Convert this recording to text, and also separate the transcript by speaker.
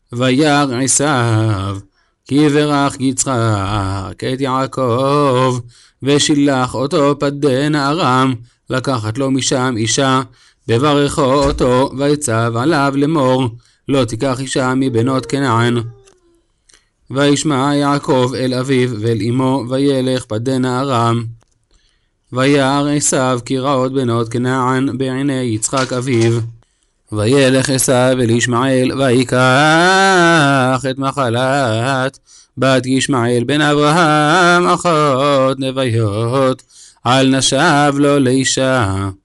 Speaker 1: וירא עשיו כי יברך יצחק את יעקב, ושילח אותו פדן ארם לקחת לו משם אישה, בברכו אותו ויצב עליו לאמור, לא תיקח אישה מבנות כנען. וישמע יעקב אל אביו ואל אמו, וילך פדן ארם. וירא עשיו כי רעות בנות כנען בעיני יצחק אביו. וילך עשיו אל ישמעאל, ויקח את מחלת בת ישמעאל בן אברהם, אחות נביות, על נשב לו לאישה.